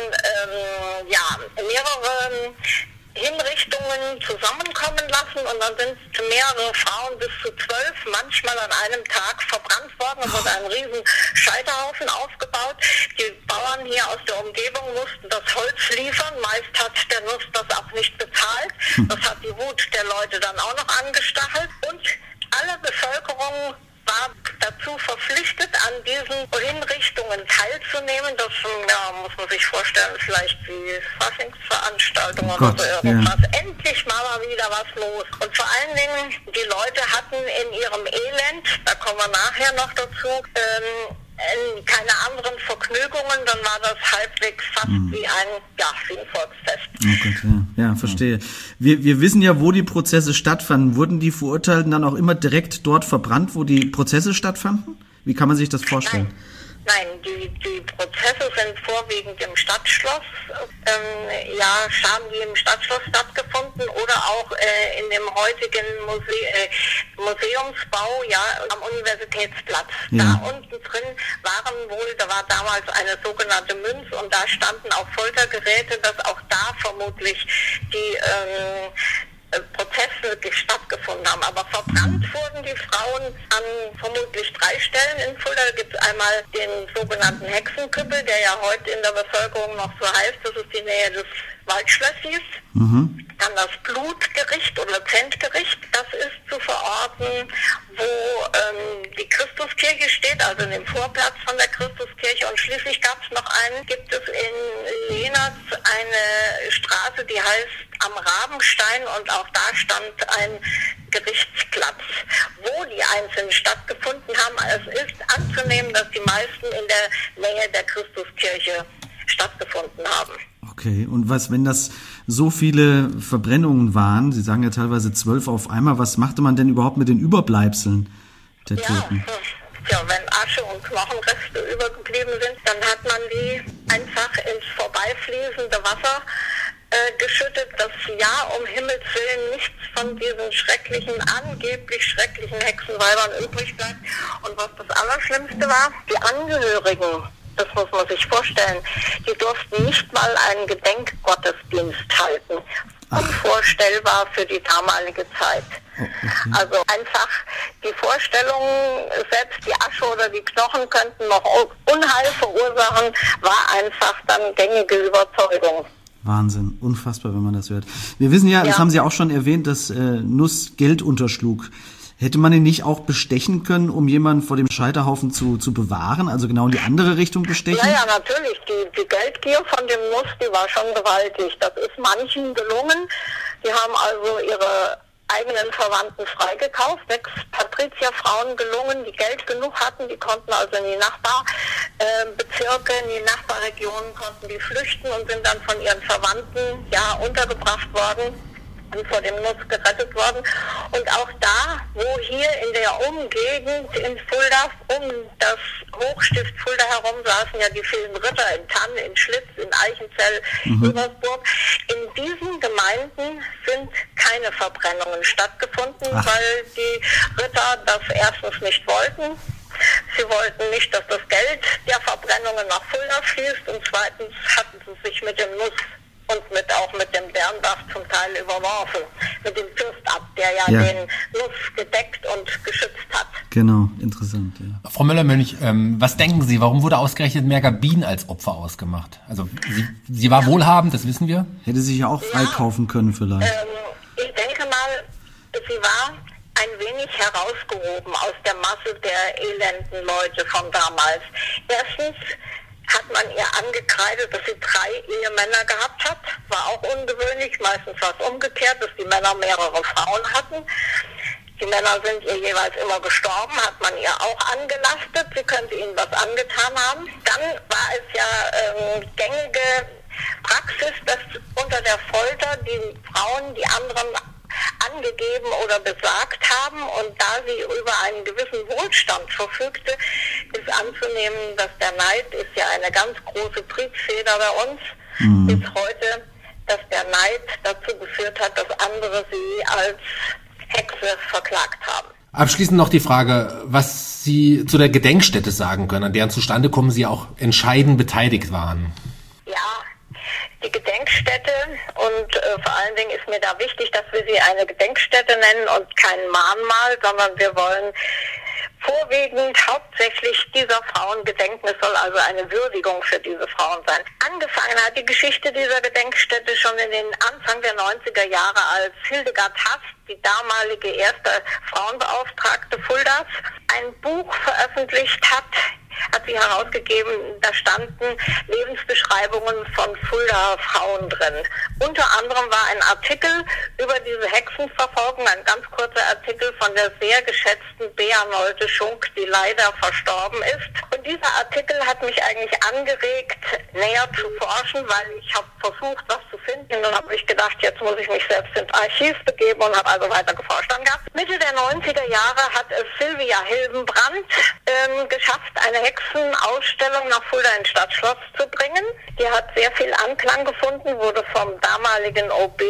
mehrere Hinrichtungen zusammenkommen lassen und dann sind mehrere Frauen bis zu 12 manchmal an einem Tag verbrannt worden. Da wurde ein riesen Scheiterhaufen aufgebaut. Die Bauern hier aus der Umgebung mussten das Holz liefern. Meist hat der Nuss das auch nicht bezahlt. Das hat die Wut der Leute dann auch noch angestachelt. Und alle Bevölkerung war dazu verpflichtet, an diesen Hinrichtungen teilzunehmen. Das muss man sich vorstellen, vielleicht wie Faschingsveranstaltungen oder so irgendwas. Ja. Endlich mal wieder was los. Und vor allen Dingen, die Leute hatten in ihrem Elend, da kommen wir nachher noch dazu, keine anderen Vergnügungen, dann war das halbwegs fast wie ein Volksfest. Oh Gott, ja, verstehe. Wir wissen ja, wo die Prozesse stattfanden. Wurden die Verurteilten dann auch immer direkt dort verbrannt, wo die Prozesse stattfanden? Wie kann man sich das vorstellen? Nein, die Prozesse sind vorwiegend im Stadtschloss, haben die im Stadtschloss stattgefunden oder auch in dem heutigen Museumsbau, am Universitätsplatz. Ja. Da unten drin da war damals eine sogenannte Münz und da standen auch Foltergeräte, dass auch da vermutlich die Prozesse stattgefunden haben. Aber verbrannt wurden die Frauen an vermutlich 3 Stellen in Fulda. Da gibt es einmal den sogenannten Hexenküppel, der ja heute in der Bevölkerung noch so heißt. Das ist die Nähe des Waldschlössis. Dann das Blutgericht oder Zentgericht. Das ist zu verorten, wo die Christuskirche steht, also in dem Vorplatz von der Christuskirche. Und schließlich gibt es in Lehnertz eine Straße, die heißt Am Rabenstein und auch da stand ein Gerichtsplatz, wo die einzelnen stattgefunden haben. Es ist anzunehmen, dass die meisten in der Nähe der Christuskirche stattgefunden haben. Okay, und wenn das so viele Verbrennungen waren, Sie sagen ja teilweise 12 auf einmal, was machte man denn überhaupt mit den Überbleibseln der Toten? Ja, wenn Asche und Knochenreste übergeblieben sind, dann hat man die einfach ins vorbeifließende Wasser geschüttet, dass um Himmels Willen nichts von diesen angeblich schrecklichen Hexenweibern übrig bleibt. Und was das Allerschlimmste war, die Angehörigen, das muss man sich vorstellen, die durften nicht mal einen Gedenkgottesdienst halten. Unvorstellbar für die damalige Zeit. Also einfach die Vorstellung, selbst die Asche oder die Knochen könnten noch Unheil verursachen, war einfach dann gängige Überzeugung. Wahnsinn, unfassbar, wenn man das hört. Wir wissen ja, das haben Sie auch schon erwähnt, dass Nuss Geld unterschlug. Hätte man ihn nicht auch bestechen können, um jemanden vor dem Scheiterhaufen zu bewahren, also genau in die andere Richtung bestechen? Ja, natürlich. Die Geldgier von dem Nuss, die war schon gewaltig. Das ist manchen gelungen. Die haben also ihre eigenen Verwandten freigekauft, 6 Patrizierfrauen gelungen, die Geld genug hatten, die konnten also in die Nachbarbezirke, in die Nachbarregionen konnten die flüchten und sind dann von ihren Verwandten untergebracht worden und vor dem Nuss gerettet worden. Und auch da, wo hier in der Umgegend in Fulda, um das Hochstift Fulda herum, saßen ja die vielen Ritter in Tann, in Schlitz, in Eichenzell, Übersburg. In diesen Gemeinden sind keine Verbrennungen stattgefunden, weil die Ritter das erstens nicht wollten. Sie wollten nicht, dass das Geld der Verbrennungen nach Fulda fließt und zweitens hatten sie sich mit dem Nuss und auch mit dem Bernbach zum Teil überworfen, mit dem Fürstabt, der den Nuss gedeckt und geschützt hat. Genau, interessant. Ja. Frau Müller-Mönch, was denken Sie, warum wurde ausgerechnet Mergabin als Opfer ausgemacht? Also sie war wohlhabend, das wissen wir. Hätte sich ja auch freikaufen können vielleicht. Ich denke mal, sie war ein wenig herausgehoben aus der Masse der elenden Leute von damals. Erstens hat man ihr angekreidet, dass sie 3 Ehemänner gehabt hat. War auch ungewöhnlich, meistens war es umgekehrt, dass die Männer mehrere Frauen hatten. Die Männer sind ihr jeweils immer gestorben, hat man ihr auch angelastet, sie könnte ihnen was angetan haben. Dann war es ja gängige Praxis, dass unter der Folter die Frauen die anderen angegeben oder besagt haben. Und da sie über einen gewissen Wohlstand verfügte, ist anzunehmen, dass der Neid ist ja eine ganz große Triebfeder bei uns bis heute, dass der Neid dazu geführt hat, dass andere sie als Hexe verklagt haben. Abschließend noch die Frage, was Sie zu der Gedenkstätte sagen können, an deren Zustandekommen Sie auch entscheidend beteiligt waren. Ja, die Gedenkstätte und vor allen Dingen ist mir da wichtig, dass wir sie eine Gedenkstätte nennen und kein Mahnmal, sondern wir wollen vorwiegend hauptsächlich dieser Frauen gedenken. Es soll also eine Würdigung für diese Frauen sein. Angefangen hat die Geschichte dieser Gedenkstätte schon in den Anfang der 90er Jahre, als Hildegard Haß, die damalige erste Frauenbeauftragte Fuldas, ein Buch veröffentlicht hat sie herausgegeben, da standen Lebensbeschreibungen von Fulda-Frauen drin. Unter anderem war ein Artikel über diese Hexenverfolgung, ein ganz kurzer Artikel von der sehr geschätzten Bea Nolte-Schunk, die leider verstorben ist. Und dieser Artikel hat mich eigentlich angeregt, näher zu forschen, weil ich habe versucht, was zu finden. Und dann habe ich gedacht, jetzt muss ich mich selbst ins Archiv begeben und habe also weiter geforscht. Dann gab es Mitte der 90er Jahre, hat es Sylvia Hildenbrand geschafft, eine Hexenausstellung nach Fulda ins Stadtschloss zu bringen. Die hat sehr viel Anklang gefunden, wurde vom damaligen OB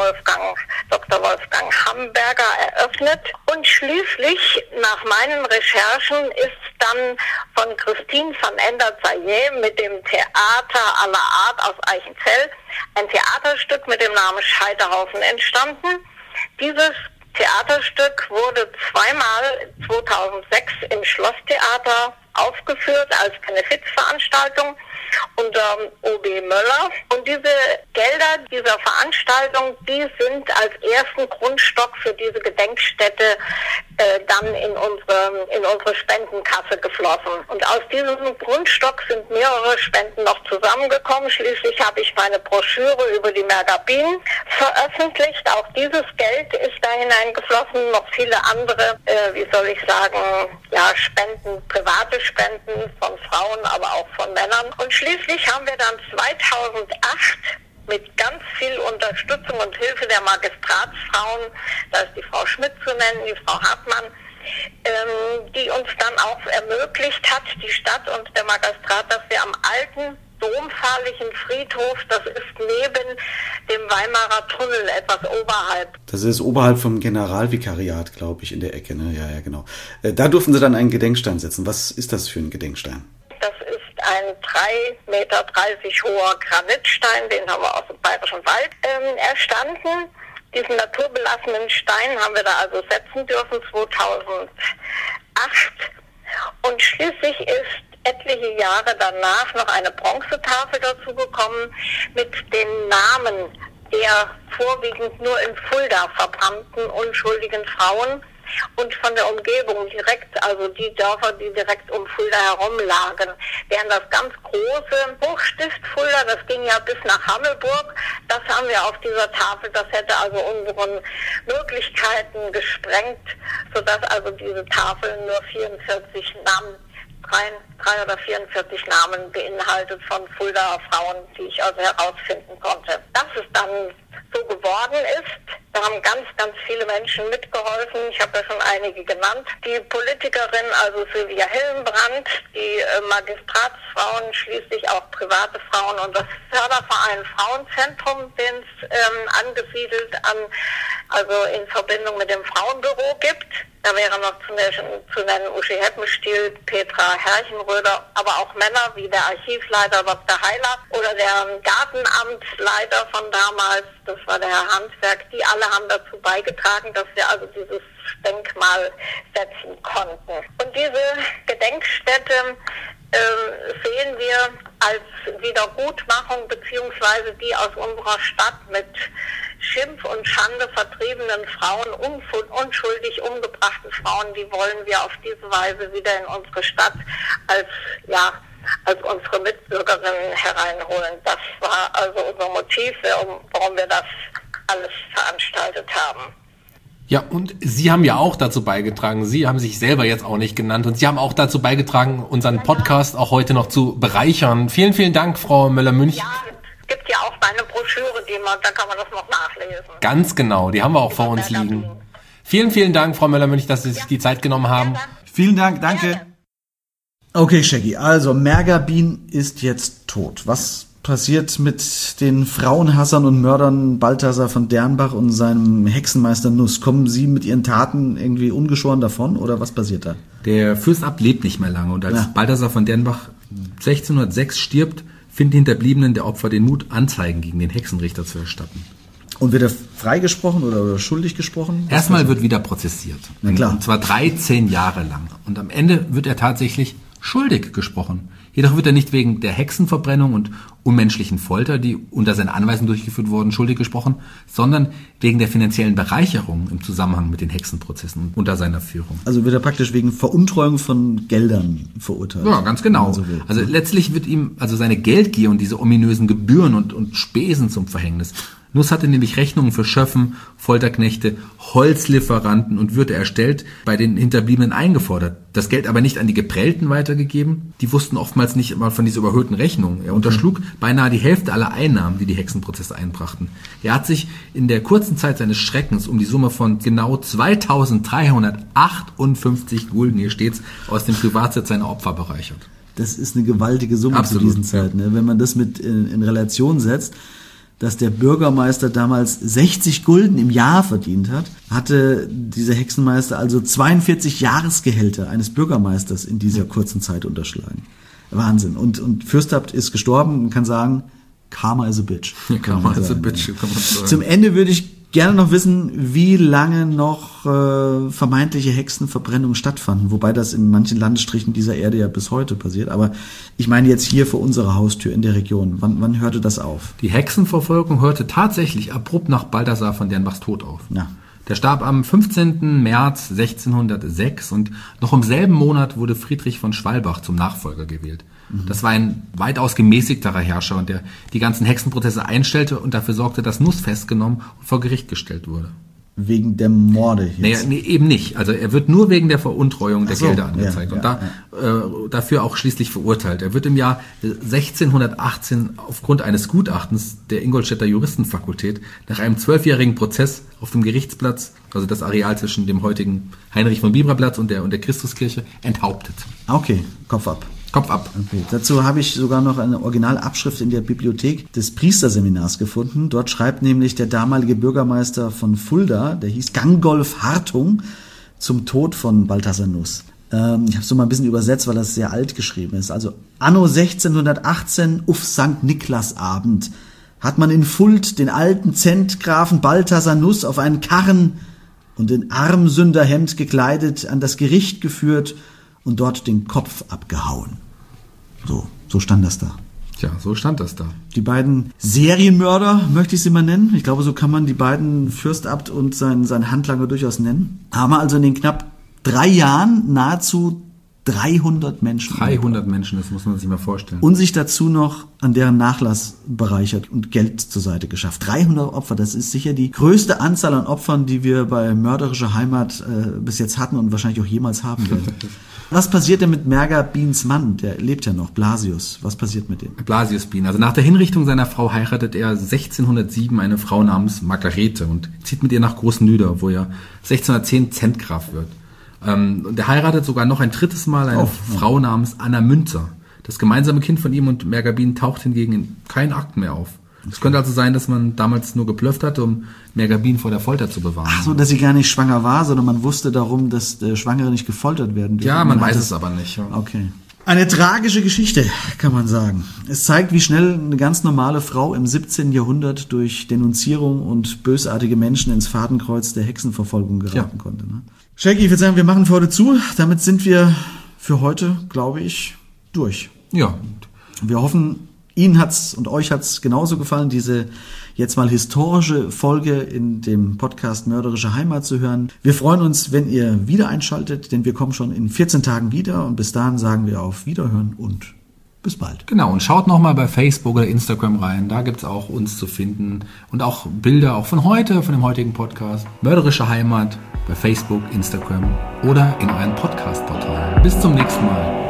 Dr. Wolfgang Hamberger eröffnet. Und schließlich, nach meinen Recherchen, ist dann von Christine van Ender-Zayer mit dem Theater aller Art aus Eichenzell ein Theaterstück mit dem Namen Scheiterhaufen entstanden. Dieses Theaterstück wurde zweimal 2006 im Schlosstheater aufgeführt als Benefizveranstaltung unter OB Möller. Und diese Gelder dieser Veranstaltung, die sind als ersten Grundstock für diese Gedenkstätte dann in unsere Spendenkasse geflossen. Und aus diesem Grundstock sind mehrere Spenden noch zusammengekommen. Schließlich habe ich meine Broschüre über die Mergabinen veröffentlicht. Auch dieses Geld ist da hineingeflossen. Noch viele andere, Spenden, private Spenden von Frauen, aber auch von Männern. Und schließlich haben wir dann 2008 mit ganz viel Unterstützung und Hilfe der Magistratsfrauen, da ist die Frau Schmidt zu nennen, die Frau Hartmann, die uns dann auch ermöglicht hat, die Stadt und der Magistrat, dass wir am alten dompfarrlichen Friedhof, das ist neben dem Weimarer Tunnel, etwas oberhalb. Das ist oberhalb vom Generalvikariat, glaube ich, in der Ecke, ne? Ja, genau. Da durften Sie dann einen Gedenkstein setzen. Was ist das für ein Gedenkstein? Das ist ein 3,30 Meter hoher Granitstein, den haben wir aus dem Bayerischen Wald erstanden. Diesen naturbelassenen Stein haben wir da also setzen dürfen 2008. Und schließlich ist etliche Jahre danach noch eine Bronzetafel dazu gekommen mit den Namen der vorwiegend nur in Fulda verbrannten unschuldigen Frauen und von der Umgebung direkt, also die Dörfer, die direkt um Fulda herum lagen. Während das ganz große Hochstift Fulda, das ging ja bis nach Hammelburg, das haben wir auf dieser Tafel, das hätte also unseren Möglichkeiten gesprengt, sodass also diese Tafel nur 44 Namen, 3 oder 44 Namen beinhaltet von Fuldaer Frauen, die ich also herausfinden konnte. Dass es dann so geworden ist, da haben ganz, ganz viele Menschen mitgeholfen. Ich habe ja schon einige genannt. Die Politikerin, also Sylvia Hildenbrand, die Magistratsfrauen, schließlich auch private Frauen und das Förderverein Frauenzentrum, den es angesiedelt also in Verbindung mit dem Frauenbüro gibt. Da wäre noch zu nennen Uschi Heppenstiel, Petra Herrchenröder, aber auch Männer wie der Archivleiter Dr. Heiler oder der Gartenamtsleiter von damals, das war der Herr Handwerk, die alle haben dazu beigetragen, dass wir also dieses Denkmal setzen konnten. Und diese Gedenkstätte sehen wir als Wiedergutmachung beziehungsweise die aus unserer Stadt mit Schimpf und Schande vertriebenen Frauen, unschuldig umgebrachten Frauen, die wollen wir auf diese Weise wieder in unsere Stadt als unsere Mitbürgerinnen hereinholen. Das war also unser Motiv, warum wir das alles veranstaltet haben. Ja, und Sie haben ja auch dazu beigetragen, Sie haben sich selber jetzt auch nicht genannt und Sie haben auch dazu beigetragen, unseren Podcast auch heute noch zu bereichern. Vielen, vielen Dank, Frau Möller-Münch. Ja, es gibt ja auch bei kleine Broschüre, da kann man das noch nachlesen. Ganz genau, die haben wir auch vor uns liegen. Vielen, vielen Dank, Frau Müller-Münch, dass Sie sich die Zeit genommen haben. Vielen Dank, danke. Okay, Shaggy, also Mergabin ist jetzt tot. Was passiert mit den Frauenhassern und Mördern Balthasar von Dernbach und seinem Hexenmeister Nuss? Kommen sie mit ihren Taten irgendwie ungeschoren davon oder was passiert da? Der Fürstabt lebt nicht mehr lange und als Balthasar von Dernbach 1606 stirbt, finden die Hinterbliebenen der Opfer den Mut, Anzeigen gegen den Hexenrichter zu erstatten. Und wird er freigesprochen oder schuldig gesprochen? Erstmal wird wieder prozessiert. Na klar. Und zwar 13 Jahre lang. Und am Ende wird er tatsächlich schuldig gesprochen. Jedoch wird er nicht wegen der Hexenverbrennung und unmenschlichen Folter, die unter seiner Anweisung durchgeführt wurden, schuldig gesprochen, sondern wegen der finanziellen Bereicherung im Zusammenhang mit den Hexenprozessen unter seiner Führung. Also wird er praktisch wegen Veruntreuung von Geldern verurteilt. Ja, ganz genau. Also letztlich wird ihm seine Geldgier und diese ominösen Gebühren und Spesen zum Verhängnis. Nuss hatte nämlich Rechnungen für Schöffen, Folterknechte, Holzlieferanten und Wirte erstellt, bei den Hinterbliebenen eingefordert. Das Geld aber nicht an die Geprellten weitergegeben. Die wussten oftmals nicht mal von dieser überhöhten Rechnung. Er unterschlug beinahe die Hälfte aller Einnahmen, die die Hexenprozesse einbrachten. Er hat sich in der kurzen Zeit seines Schreckens um die Summe von genau 2358 Gulden, hier steht's, aus dem Privatsitz seiner Opfer bereichert. Das ist eine gewaltige Summe. Absolut. Zu diesen Zeiten. Ne? Wenn man das mit in Relation setzt, dass der Bürgermeister damals 60 Gulden im Jahr verdient hat, hatte dieser Hexenmeister also 42 Jahresgehälter eines Bürgermeisters in dieser kurzen Zeit unterschlagen. Wahnsinn. Und Fürstabt ist gestorben und kann sagen, Karma is a bitch. Karma is a bitch, kann man sagen. Zum Ende würde ich gerne noch wissen, wie lange noch vermeintliche Hexenverbrennungen stattfanden, wobei das in manchen Landesstrichen dieser Erde ja bis heute passiert. Aber ich meine jetzt hier vor unserer Haustür in der Region. Wann hörte das auf? Die Hexenverfolgung hörte tatsächlich abrupt nach Balthasar von Dernbachs Tod auf. Na. Der starb am 15. März 1606 und noch im selben Monat wurde Friedrich von Schwalbach zum Nachfolger gewählt. Das war ein weitaus gemäßigterer Herrscher und der die ganzen Hexenprozesse einstellte und dafür sorgte, dass Nuss festgenommen und vor Gericht gestellt wurde. Wegen der Morde jetzt? Nee, eben nicht. Also er wird nur wegen der Veruntreuung der Gelder angezeigt und dafür auch schließlich verurteilt. Er wird im Jahr 1618 aufgrund eines Gutachtens der Ingolstädter Juristenfakultät nach einem 12-jährigen Prozess auf dem Gerichtsplatz, also das Areal zwischen dem heutigen Heinrich-von-Bibra-Platz und der Christuskirche, enthauptet. Okay, Kopf ab. Kopf ab. Okay. Dazu habe ich sogar noch eine Originalabschrift in der Bibliothek des Priesterseminars gefunden. Dort schreibt nämlich der damalige Bürgermeister von Fulda, der hieß Gangolf Hartung, zum Tod von Balthasar Nuss. Ich habe es so mal ein bisschen übersetzt, weil das sehr alt geschrieben ist. Also anno 1618 auf St. Niklasabend hat man in Fuld den alten Zentgrafen Balthasar Nuss auf einen Karren und in Armsünderhemd gekleidet an das Gericht geführt und dort den Kopf abgehauen. So stand das da. Tja, so stand das da. Die beiden Serienmörder, möchte ich sie mal nennen, ich glaube, so kann man die beiden, Fürstabt und sein Handlanger, durchaus nennen, haben also in den knapp 3 Jahren nahezu 300 Menschen. 300 Menschen, das muss man sich mal vorstellen. Und sich dazu noch an deren Nachlass bereichert und Geld zur Seite geschafft. 300 Opfer, das ist sicher die größte Anzahl an Opfern, die wir bei Mörderische Heimat bis jetzt hatten und wahrscheinlich auch jemals haben werden. Was passiert denn mit Mergabins Mann? Der lebt ja noch, Blasius. Was passiert mit dem? Blasius Bien. Also nach der Hinrichtung seiner Frau heiratet er 1607 eine Frau namens Margarete und zieht mit ihr nach Großnüder, wo er 1610 Zentgraf wird. Und er heiratet sogar noch ein drittes Mal eine Frau namens Anna Münzer. Das gemeinsame Kind von ihm und Mergabin taucht hingegen in keinen Akten mehr auf. Es könnte also sein, dass man damals nur geblufft hatte, um Mergabin vor der Folter zu bewahren. Ach so, dass sie gar nicht schwanger war, sondern man wusste darum, dass Schwangere nicht gefoltert werden dürfen. Ja, man weiß es aber nicht. Ja. Okay. Eine tragische Geschichte, kann man sagen. Es zeigt, wie schnell eine ganz normale Frau im 17. Jahrhundert durch Denunzierung und bösartige Menschen ins Fadenkreuz der Hexenverfolgung geraten konnte. Ne? Shaggy, ich würde sagen, wir machen für heute zu. Damit sind wir für heute, glaube ich, durch. Ja. Wir hoffen, Ihnen hat's und euch hat's genauso gefallen, diese jetzt mal historische Folge in dem Podcast Mörderische Heimat zu hören. Wir freuen uns, wenn ihr wieder einschaltet, denn wir kommen schon in 14 Tagen wieder und bis dahin sagen wir auf Wiederhören und bis bald. Genau, und schaut nochmal bei Facebook oder Instagram rein, da gibt's auch uns zu finden und auch Bilder auch von heute, von dem heutigen Podcast. Mörderische Heimat bei Facebook, Instagram oder in euren Podcast-Portalen. Bis zum nächsten Mal.